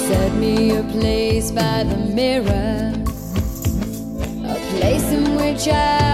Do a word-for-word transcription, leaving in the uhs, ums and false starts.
set me a place by the mirror, a place in which I